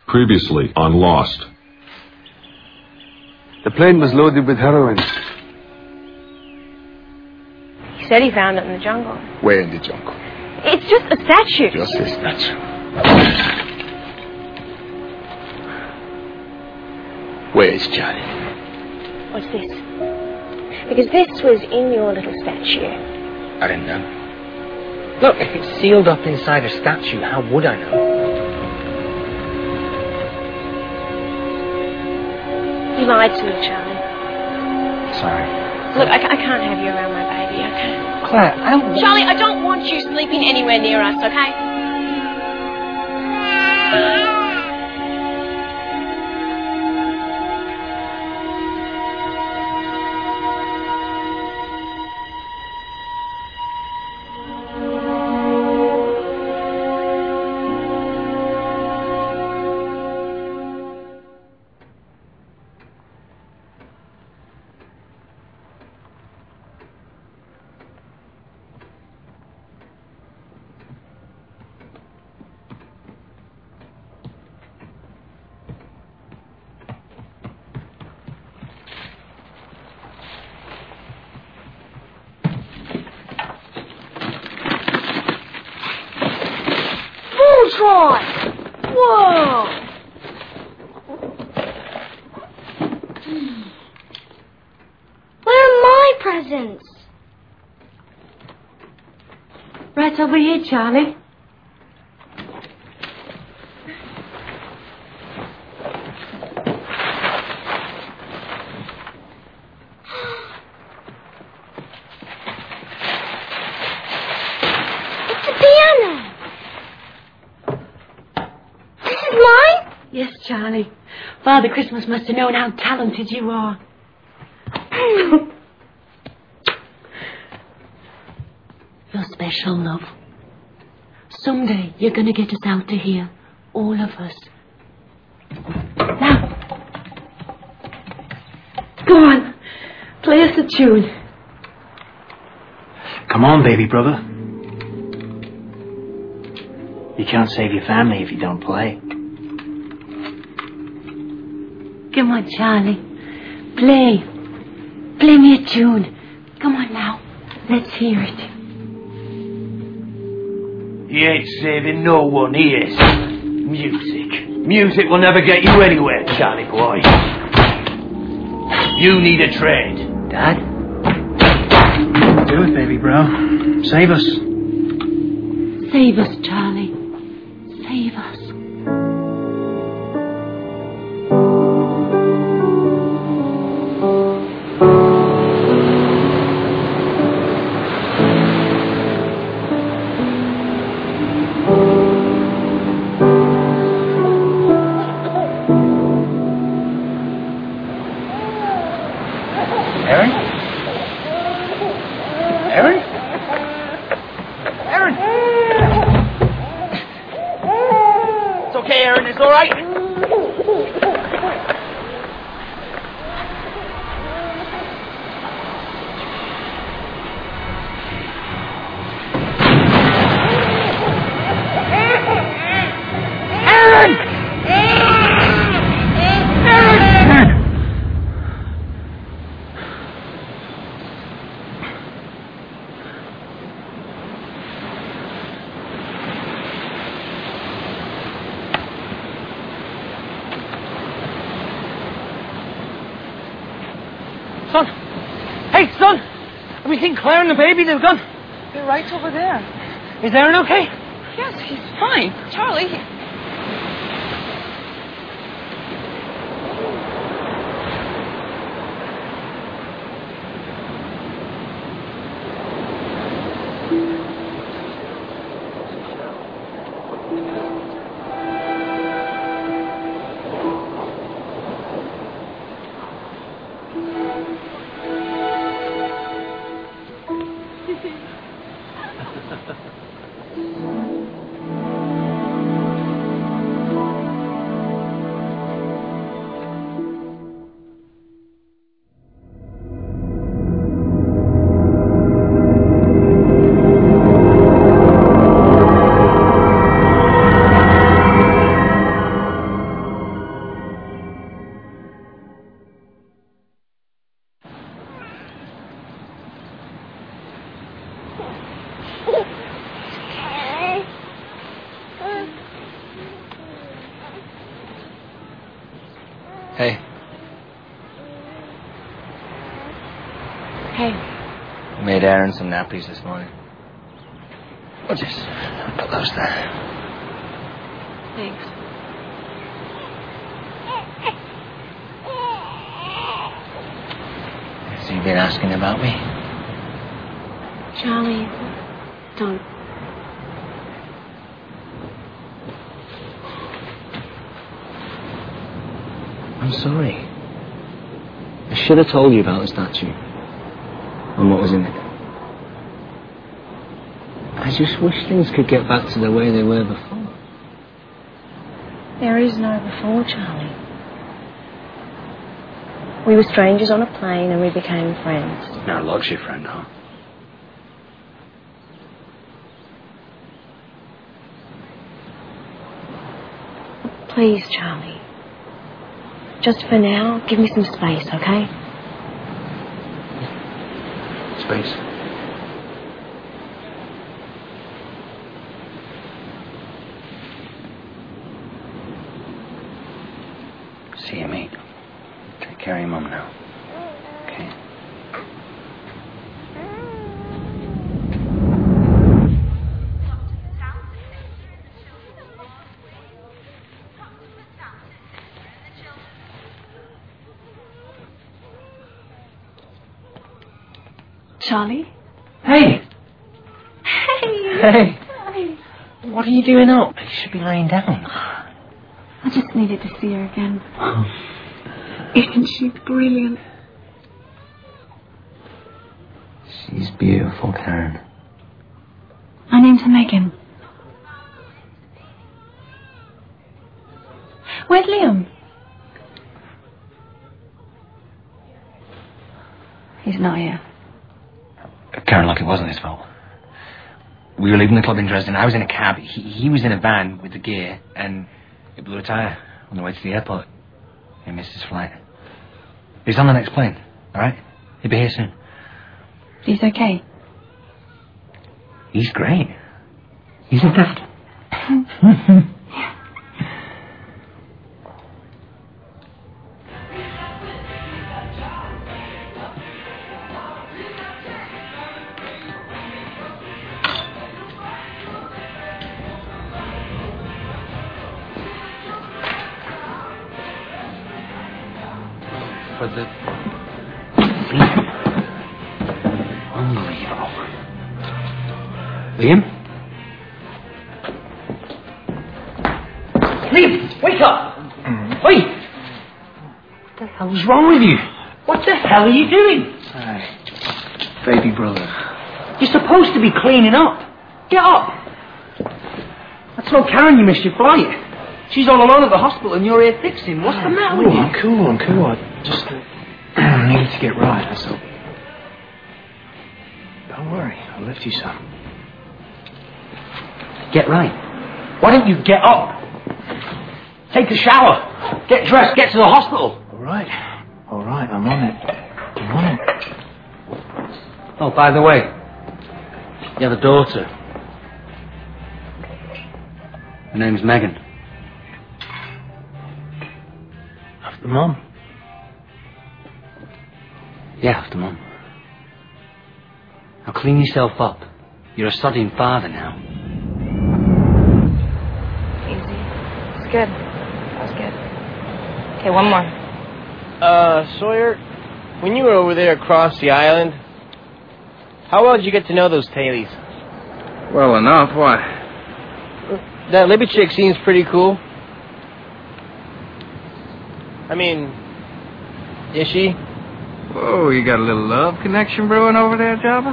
Previously on Lost. The plane was loaded with heroin. He said he found it in the jungle. Where in the jungle? It's just a statue. Just a statue. Where is Johnny? What's this? Because this was in your little statue. I didn't know. Look, if it's sealed up inside a statue, how would I know? You lied to me, Charlie. Sorry. Look, I can't have you around my baby, okay? Claire, Charlie, I don't want you sleeping anywhere near us, okay? Voltron! Whoa! Where are my presents? Right over here, Charlie. It's a piano! This is mine? Yes, Charlie. Father Christmas must have known how talented you are. You're special, love. Someday you're going to get us out of here. All of us. Now. Go on. Play us a tune. Come on, baby brother. You can't save your family if you don't play. Come on, Charlie. Play. Play me a tune. Come on now. Let's hear it. You ain't saving no one, he is. Music. Music will never get you anywhere, Charlie boy. You need a trade. Dad? Do it, baby bro. Save us. Save us, Charlie. Save us. Aaron? Aaron? Aaron! It's okay, Aaron, it's alright. Son! Hey, son! Have we seen Claire and the baby? They've gone. They're right over there. Is Aaron okay? Yes, he's fine. Charlie, Hey. Hey. Made Aaron some nappies this morning. I'll just put those there. Thanks. So you've been asking about me? Charlie, don't. I'm sorry. I should have told you about the statue and what was in it. I just wish things could get back to the way they were before. There is no before, Charlie. We were strangers on a plane and we became friends. Now, log's your friend, huh? Please, Charlie. Just for now, give me some space, okay? Space. See you, mate. Take care of your mum now. Okay? Charlie? Hey! Hey! Hey! What are you doing up? You should be lying down. I just needed to see her again. Isn't she brilliant? She's beautiful, Karen. My name's Megan. Where's Liam? He's not here. Karen, look, it wasn't his fault. We were leaving the club in Dresden. I was in a cab. He was in a van with the gear, and it blew a tyre on the way to the airport. He missed his flight. He's on the next plane, all right? He'll be here soon. He's okay. He's great. He's a dad. For the... Unbelievable. Liam? Liam, wake up! Wait! What the hell is wrong with you? What the hell are you doing? Hi. Baby brother. You're supposed to be cleaning up. Get up! I told Karen you missed your flight. She's all alone at the hospital and you're here fixing. What's the matter with you? I'm cool. I just needed to get right, that's all. Don't worry, I'll lift you some. Get right. Why don't you get up? Take a shower. Get dressed. Get to the hospital. All right, I'm on it. Oh, by the way, you have a daughter. Her name's Megan. After Mum? Yeah, after Mum. Now clean yourself up. You're a sodding father now. Easy. It's good. That was good. Okay, one more. Sawyer, when you were over there across the island, how well did you get to know those tailies? Well enough, why? That Libby chick seems pretty cool. I mean, is she? Whoa, you got a little love connection brewing over there, Jabba?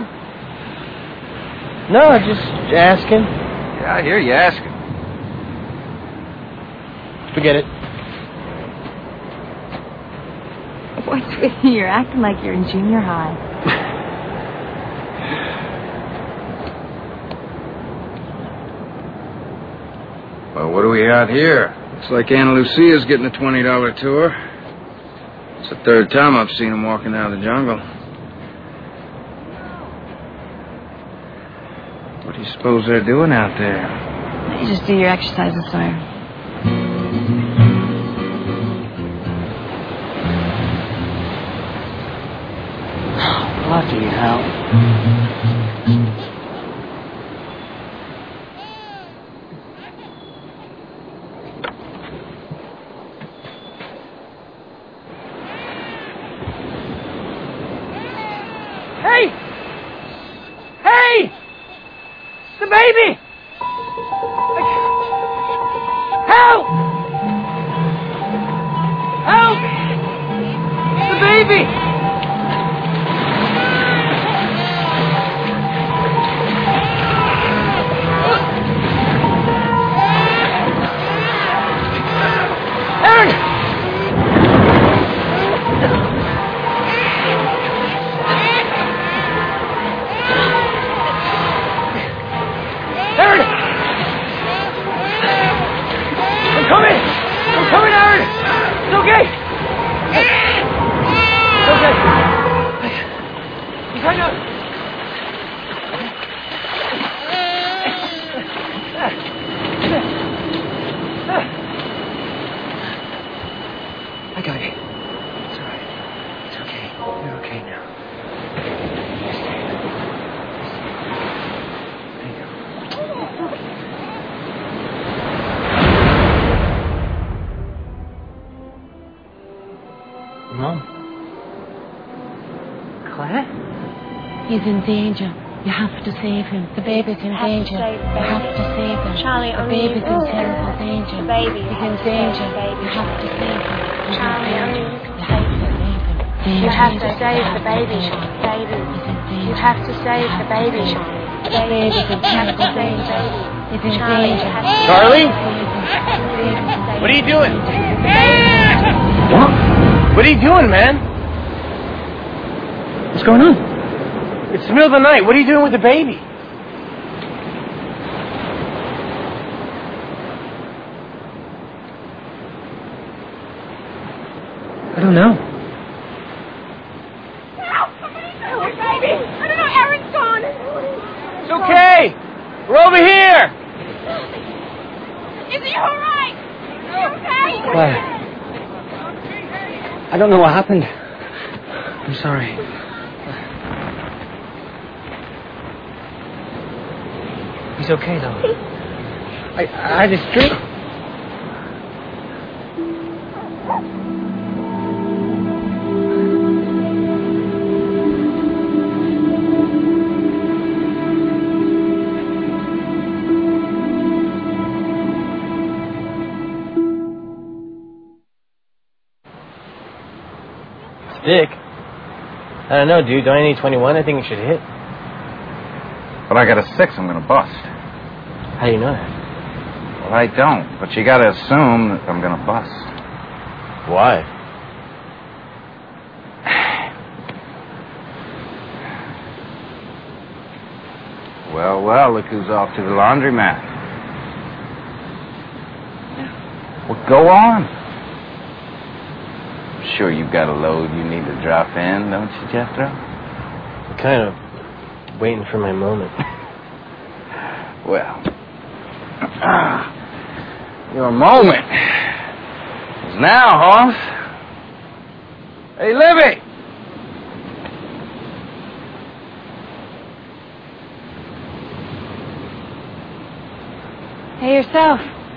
No, just asking. Yeah, I hear you asking. Forget it. What's with you? You're acting like you're in junior high. Well, what do we got here? Looks like Anna Lucia's getting a $20 tour. It's the third time I've seen him walking out of the jungle. What do you suppose they're doing out there? You just do your exercises, Sawyer. Bloody hell. Hey! Hey! The baby! Help! Help! The baby! Aaron! Aaron! I'm coming! I'm coming, Aaron! It's okay! It's okay. Just hang on. I got it. It's all right. It's okay. You're okay now. Mom? Claire? He's in danger. You have to save him. The baby's in danger. You have to save him. Charlie, the only baby's you. in terrible danger. The baby. He's in danger. You have to save him. He's Charlie, in only danger. you can You save have him. to save the baby. Baby. He's in danger. You have to save the baby. The baby's in terrible danger. He's in danger. Charlie? What What are you doing? What are you doing, man? What's going on? It's the middle of the night. What are you doing with the baby? I don't know. Baby. I don't know. Aaron's gone. It's okay. We're over here. Is he all right? Okay. Claire. I don't know what happened. I'm sorry. He's okay, though. I had this dream. Stick? I don't know, dude. Don't I need 21? I think it should hit. But I got a 6 I'm gonna bust. How do you know that? Well, I don't, but you gotta assume that I'm gonna bust. Why? Well, look who's off to the laundromat. Well, go on. I'm sure you've got a load you need to drop in, don't you, Jethro? I'm kind of waiting for my moment. Well, your moment is now, Hoss. Hey, Libby! Hey, yourself.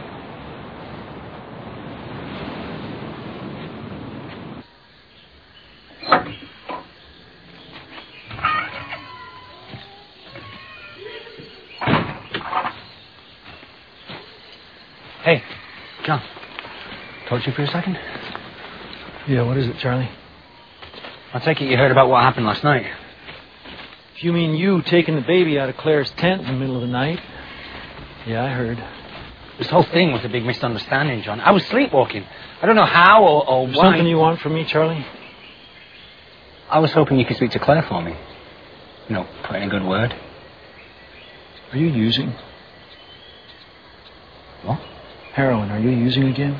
Hey, John. Talk to you for a second? Yeah, what is it, Charlie? I take it you heard about what happened last night. If you mean you taking the baby out of Claire's tent in the middle of the night, yeah, I heard. This whole thing was a big misunderstanding, John. I was sleepwalking. I don't know how or why. Something you want from me, Charlie? I was hoping you could speak to Claire for me. You know, put in a good word. Are you using? What? Heroin, are you using again?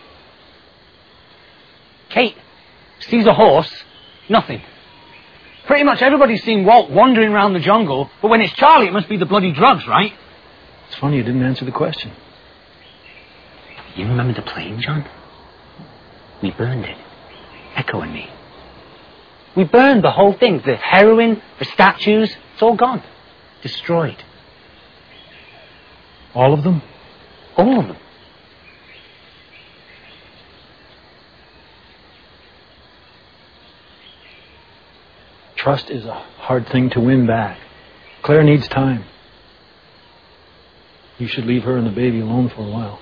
Kate sees a horse, nothing. Pretty much everybody's seen Walt wandering around the jungle, but when it's Charlie, it must be the bloody drugs, right? It's funny you didn't answer the question. You remember the plane, John? We burned it. Echo and me. We burned the whole thing. The heroin, the statues, it's all gone. Destroyed. All of them? All of them. Trust is a hard thing to win back. Claire needs time. You should leave her and the baby alone for a while.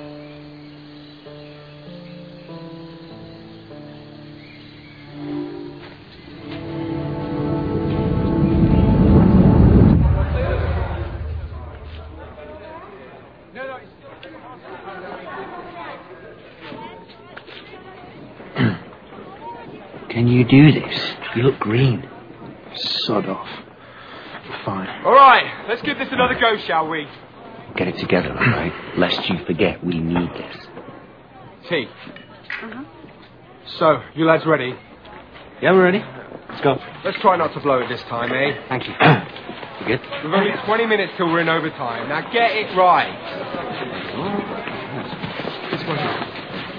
Can you do this? You look green. Sod off. Fine. All right, let's give this another go, shall we? Get it together, all right? Lest you forget, we need this. T. So, you lads ready? Yeah, we're ready. Let's go. Let's try not to blow it this time, eh? Thank you. You good? We've only 20 minutes till we're in overtime. Now get it right. This one here.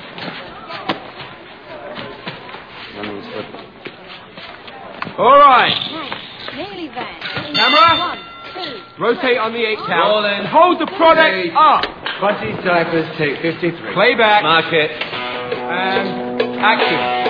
All right. Nearly there. Camera. 1, 2. Rotate on the 8 count. Rolling. Hold the product up. 20 ciphers, take 53. Playback. Mark it. And action.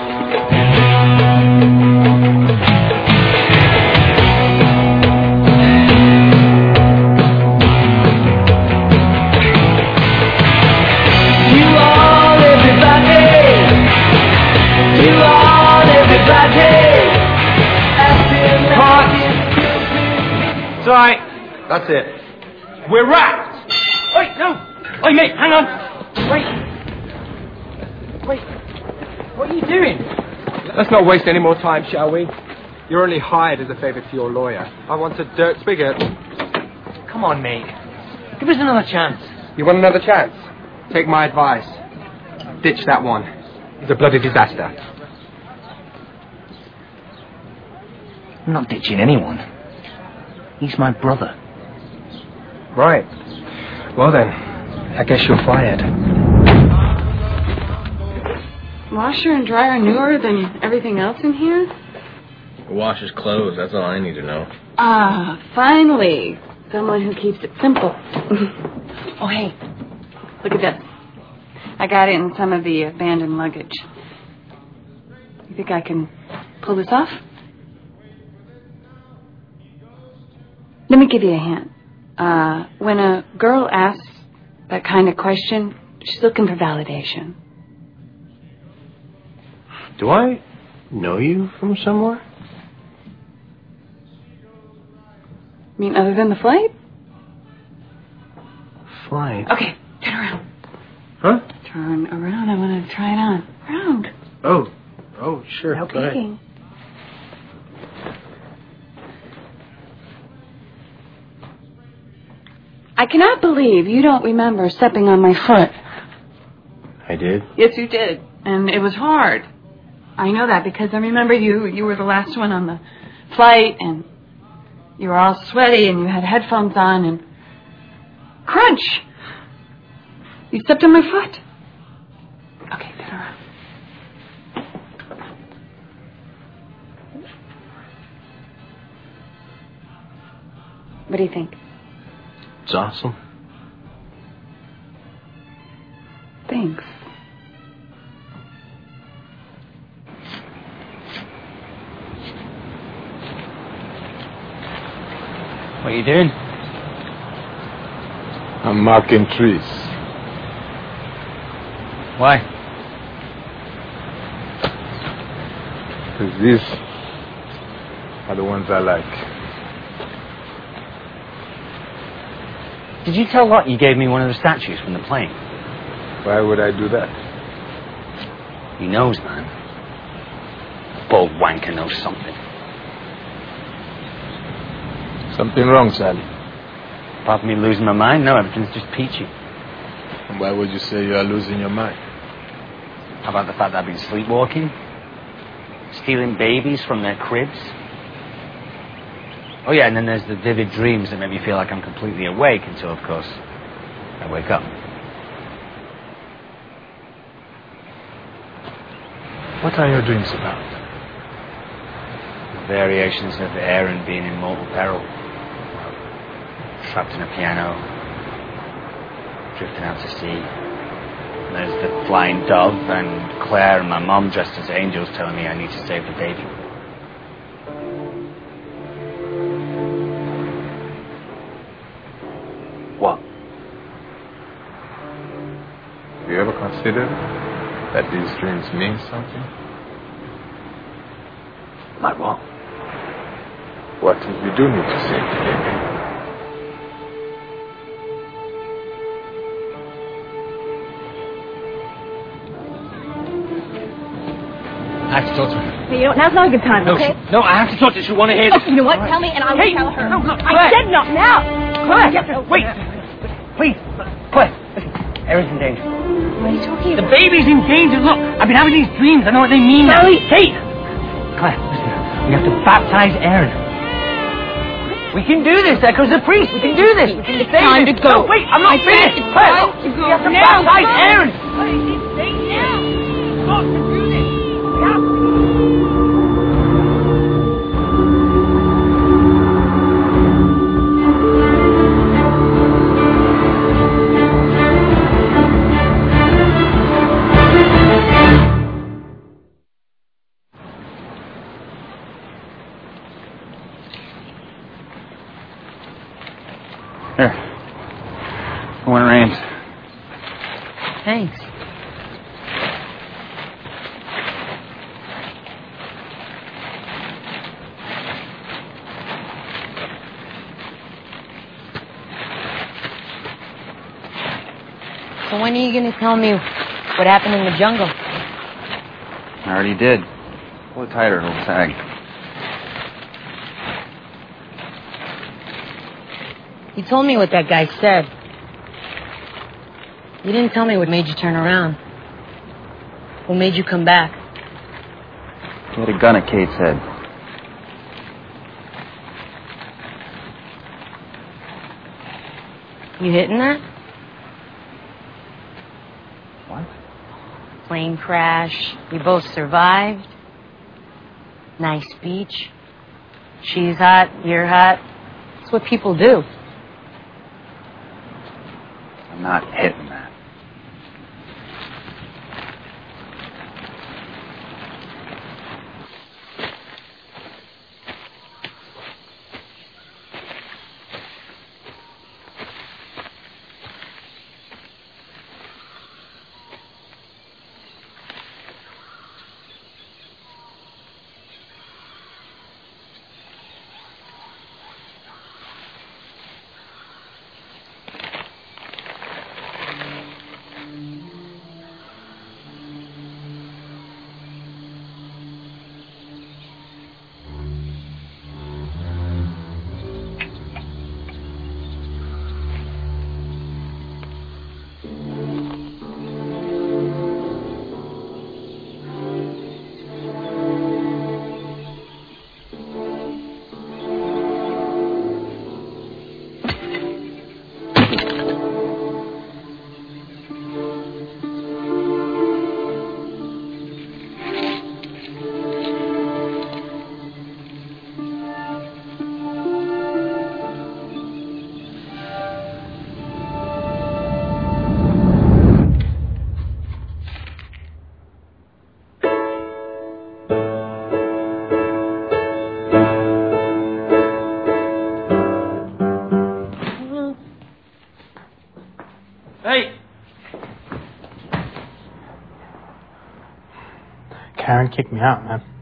It's all right. That's it. We're wrapped. Wait, no. Wait, mate, hang on. Wait. What are you doing? Let's not waste any more time, shall we? You're only hired as a favour to your lawyer. I want a dirt spigot. Come on, mate. Give us another chance. You want another chance? Take my advice. Ditch that one. It's a bloody disaster. I'm not ditching anyone. He's my brother. Right. Well then, I guess you're fired. Washer and dryer newer than everything else in here? Washes clothes, that's all I need to know. Ah, finally. Someone who keeps it simple. Oh, hey. Look at this. I got it in some of the abandoned luggage. You think I can pull this off? Let me give you a hint. When a girl asks that kind of question, she's looking for validation. Do I know you from somewhere? I mean, other than the flight? Flight? Okay, turn around. Huh? Turn around. I want to try it on. Around. Oh, sure. No Go ahead. peeking. I cannot believe you don't remember stepping on my foot. I did? Yes, you did. And it was hard. I know that because I remember you were the last one on the flight and you were all sweaty and you had headphones on and... Crunch! You stepped on my foot. Okay, turn around. What do you think? It's awesome. Thanks. What are you doing? I'm marking trees. Why? Because these are the ones I like. Did you tell Lot you gave me one of the statues from the plane? Why would I do that? He knows, man. The bald wanker knows something. Something wrong, Sally. Apart from me losing my mind, no, everything's just peachy. And why would you say you are losing your mind? How about the fact that I've been sleepwalking? Stealing babies from their cribs? Oh, yeah, and then there's the vivid dreams that make me feel like I'm completely awake until, of course, I wake up. What are your dreams about? variations of Aaron being in mortal peril. Trapped in a piano, drifting out to sea. And there's the flying dove, and Claire and my mom dressed as angels telling me I need to save the baby. What? Do you ever consider that these dreams mean something? Like what? What if you do need to save the baby? I have to talk to her. You know, now's not a good time, okay? No, I have to talk to her. She'll want to hear this. Oh, you know what? Tell me and I will tell her. No, look, I Claire. said not now. Claire, wait. Please. Claire, listen. Aaron's in danger. What are you talking The about? baby's in danger. Look, I've been having these dreams. I know what they mean now. Charlie. Kate! Claire, listen. We have to baptize Aaron. We can do this. Echoes the priest. We can do this. We can It's time to go. No, wait, I'm not finished. It's Claire, time look, to go. we have to Now, baptize go. Aaron. Look, to do this. We have to. Here. When it rains. Thanks. So when are you going to tell me what happened in the jungle? I already did. Pull it tighter, it'll sag. You told me what that guy said. You didn't tell me what made you turn around. What made you come back? He had a gun at Kate's head. You hitting that? What? Plane crash. We both survived. Nice beach. She's hot, you're hot. It's what people do. I'm not hitting that. Karen kicked me out, man.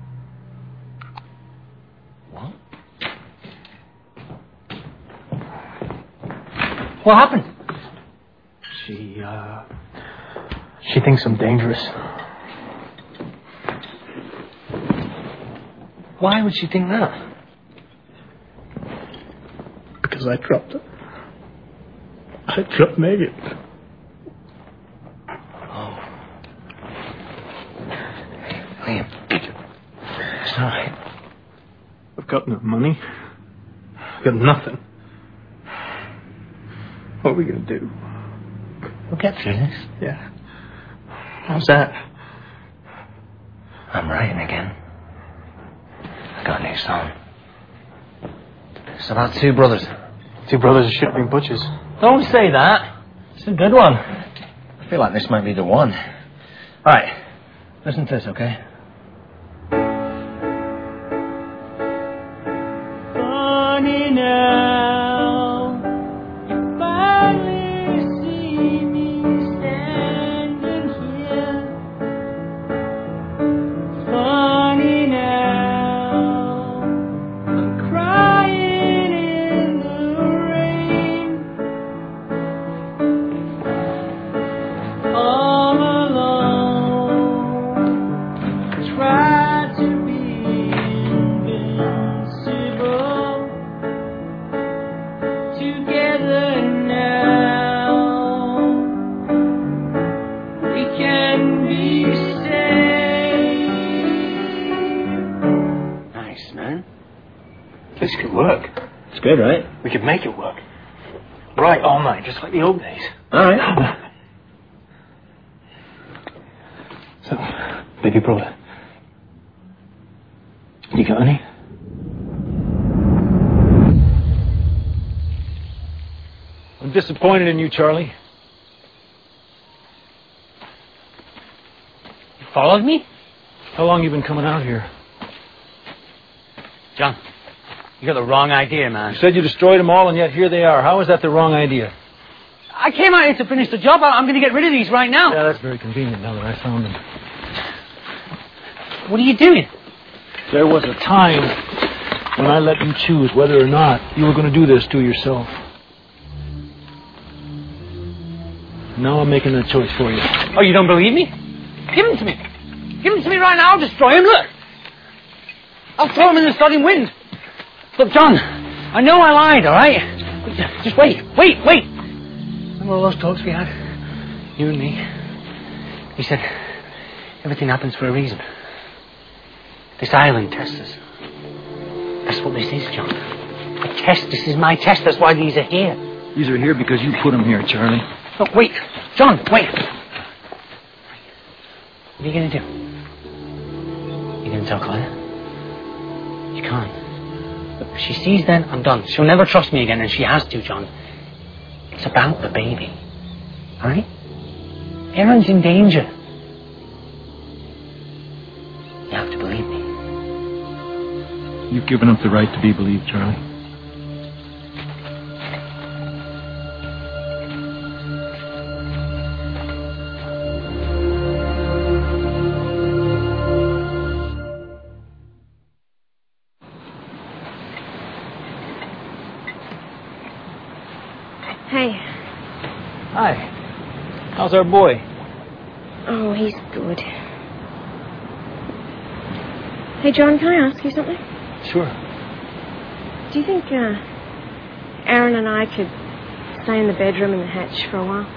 What? What happened? She thinks I'm dangerous. Why would she think that? Because I dropped her. I dropped Megan. Oh. Liam. It's not right. I've got no money. I've got nothing. What are we going to do? We'll get through this. Yeah. How's that? I'm writing again. got a new song. It's about two brothers. Two brothers should be butchers. Don't say that. It's a good one. I feel like this might be the one. Alright, listen to this, okay? Funny now, you finally see me standing here. Funny now, I'm crying in the rain. All alone, try to be invincible. Together now, we can be saved. Nice, man. This could work. It's good, right? We could make it work. Right all night, just like the old days. Alright. So, baby brother, you got any? I'm disappointed in you, Charlie. You followed me? How long you been coming out here? John, you got the wrong idea, man. You said you destroyed them all, and yet here they are. How is that the wrong idea? I came out here to finish the job. I'm going to get rid of these right now. Yeah, that's very convenient now that I found them. What are you doing? There was a time when I let you choose whether or not you were going to do this to yourself. Now I'm making that choice for you. Oh, you don't believe me? Give them to me. Give them to me right now. I'll destroy them. Look. I'll throw them in the starting wind. Look, John, I know I lied, all right? Just wait. Remember all those talks we had? You and me? You said everything happens for a reason. This island tests us. That's what this is, John. A test. This is my test. That's why these are here. These are here because you put them here, Charlie. Look, wait. John, wait. What are you going to do? You going to tell Claire? You can't. Look, if she sees then, I'm done. She'll never trust me again, and she has to, John. It's about the baby. All right? Erin's in danger. You have to believe me. You've given up the right to be believed, Charlie. Hey. Hi. How's our boy? Oh, he's good. Hey, John, can I ask you something? Sure. Do you think Erin and I could stay in the bedroom in the hatch for a while?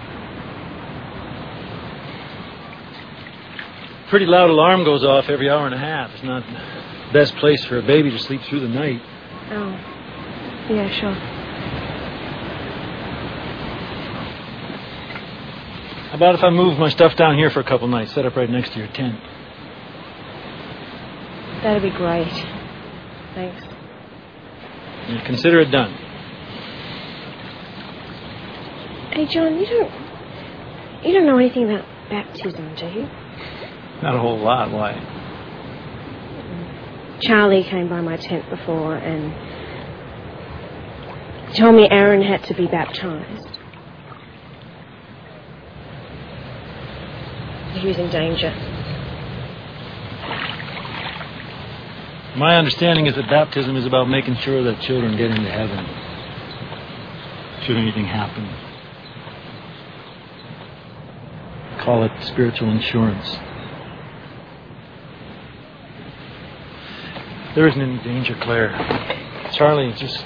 Pretty loud alarm goes off every hour and a half. It's not the best place for a baby to sleep through the night. Oh. Yeah, sure. How about if I move my stuff down here for a couple nights, set up right next to your tent? That'd be great. Thanks. Yeah, consider it done. Hey, John, you don't know anything about baptism, do you? Not a whole lot. Why? Charlie came by my tent before and told me Erin had to be baptized. He was in danger. My understanding is that baptism is about making sure that children get into heaven. Should anything happen. Call it spiritual insurance. There isn't any danger, Claire. Charlie, just...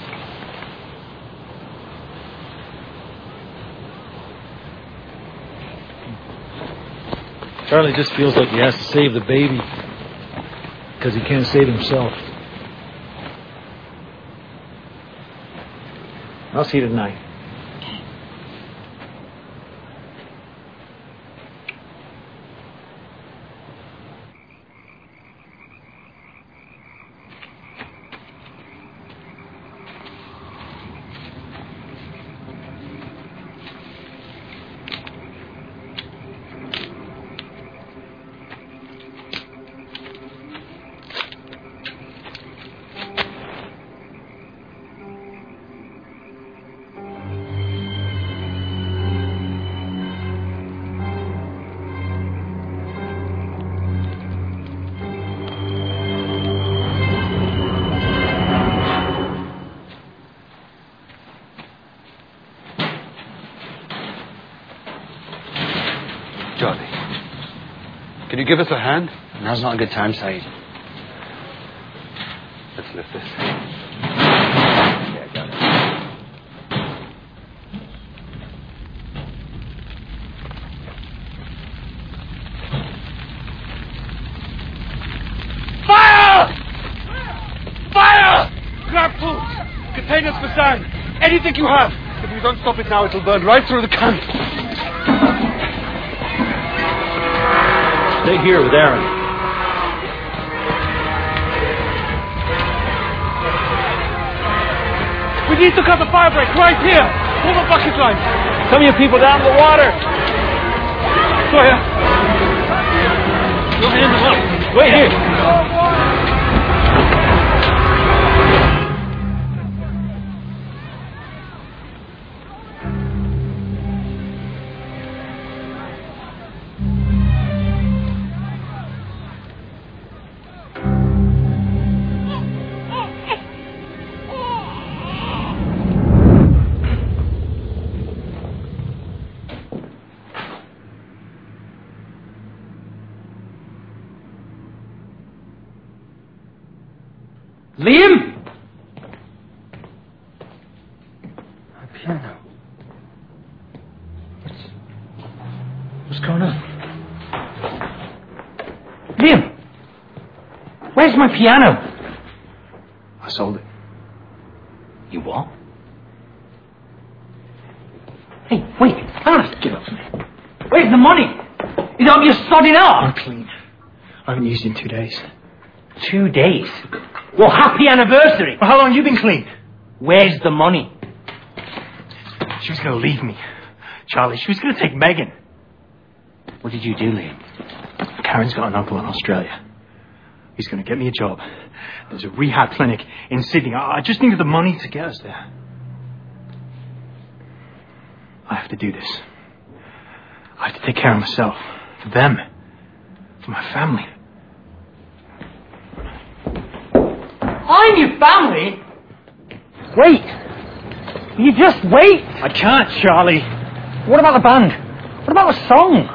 Charlie just feels like he has to save the baby because he can't save himself. I'll see you tonight. Can you give us a hand? Now's not a good time, Saeed. Let's lift this. Yeah, I got it. Fire! Fire! Grab food! Containers for sand! Anything you have! If we don't stop it now, it'll burn right through the camp. Stay here with Aaron. We need to cut the fire break right here! Pull the bucket line! Some of you people down in the water. Sawyer! You'll hand them up. Wait here. Liam? My piano. What's going on? Liam! Where's my piano? I sold it. You what? Hey, wait. Honest. Get off me. Where's the money? Is that what you're sodding I'm off? clean. I haven't used it in 2 days. 2 days? Well, happy anniversary. Well, how long have you been clean? Where's the money? She was going to leave me. Charlie, she was going to take Megan. What did you do, Liam? Karen's got an uncle in Australia. He's going to get me a job. There's a rehab clinic in Sydney. I just needed the money to get us there. I have to do this. I have to take care of myself. For them. For my family. I'm your family? Wait. You just wait. I can't, Charlie. What about the band? What about the song?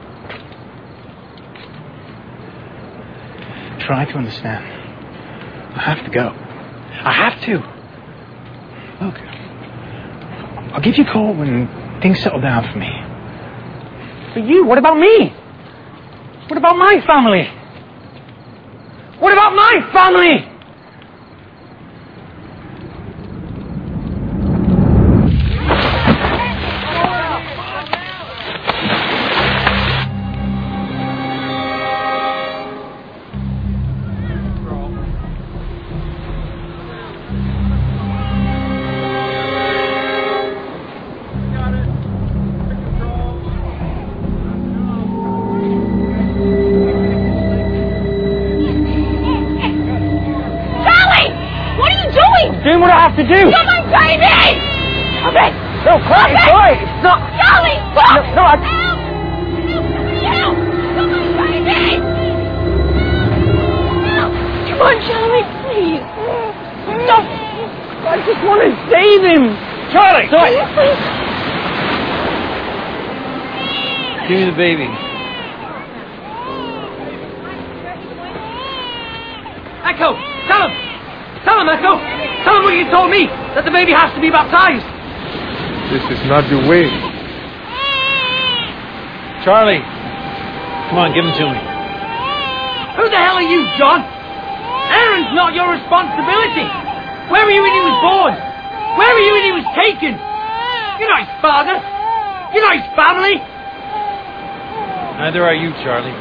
Try to understand. I have to go. I have to. Look, I'll give you a call when things settle down for me. But you, what about me? What about my family? What about my family? Doing what I have to do. You're my baby! Stop it! No, cry, boy! It's not... Charlie! Look! No, I... Help! You're my baby! Help! Come on, Charlie, please. No! I just want to save him. Charlie! Sorry. Give me the baby. Echo! Tell him! Tell him, Echo! Tell him what you told me! That the baby has to be baptized! This is not the way. Charlie. Come on, give him to me. Who the hell are you, John? Aaron's not your responsibility! Where were you when he was born? Where were you when he was taken? You're not his father! You're not his family! Neither are you, Charlie.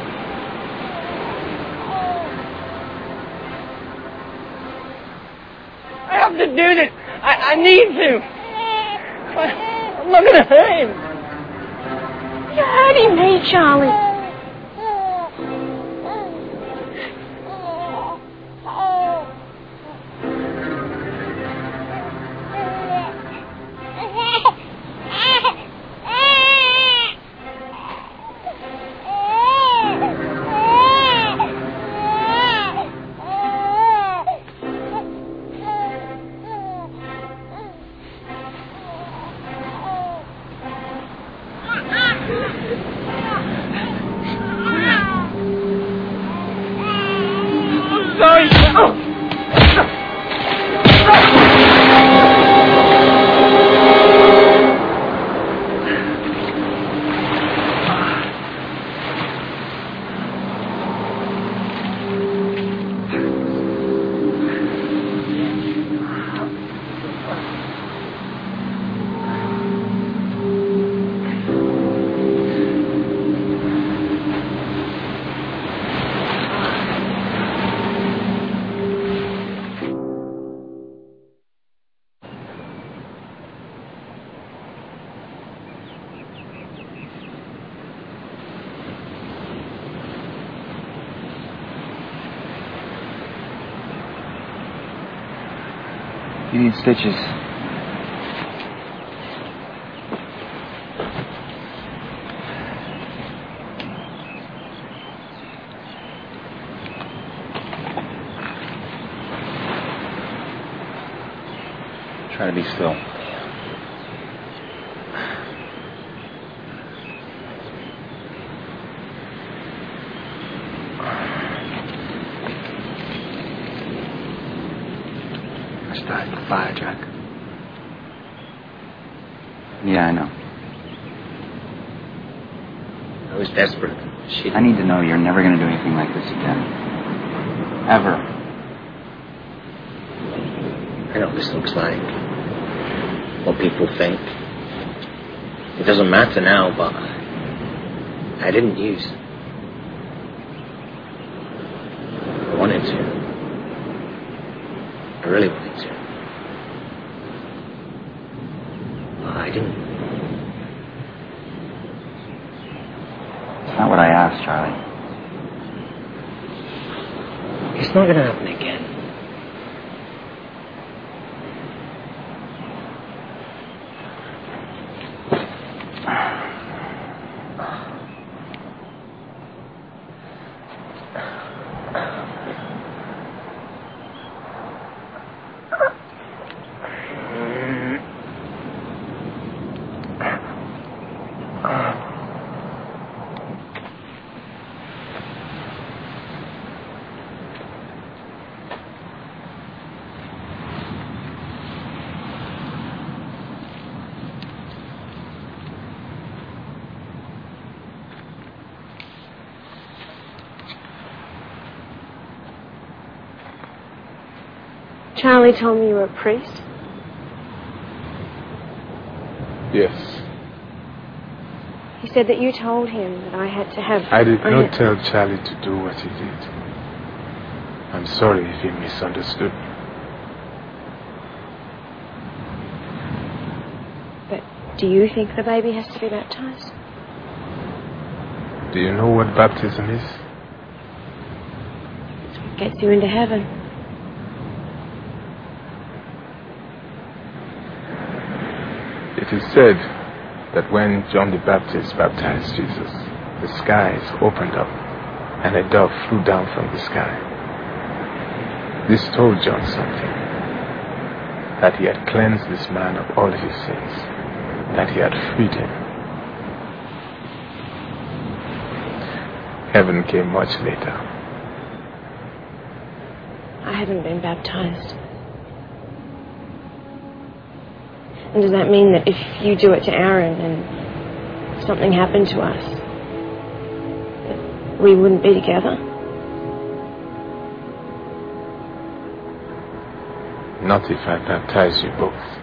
I have to do this. I need to. I'm not going to hurt him. You're hurting me, Charlie. You need stitches. Try to be still. I started the fire, Jack. Yeah, I know. I was desperate. I need to know you're never going to do anything like this again. Ever. I know what this looks like. What people think. It doesn't matter now, but I didn't use. I wanted to. I really wanted to. But I didn't. It's not what I asked, Charlie. It's not going to happen again. Charlie told me you were a priest. Yes. He said that you told him that I had to have... I did not tell Charlie to do what he did. I'm sorry if he misunderstood. But do you think the baby has to be baptized? Do you know what baptism is? It gets you into heaven. It is said that when John the Baptist baptized Jesus, the skies opened up and a dove flew down from the sky. This told John something. That he had cleansed this man of all his sins. That he had freed him. Heaven came much later. I haven't been baptized. And does that mean that if you do it to Aaron and something happened to us, that we wouldn't be together? Not if I baptize you both.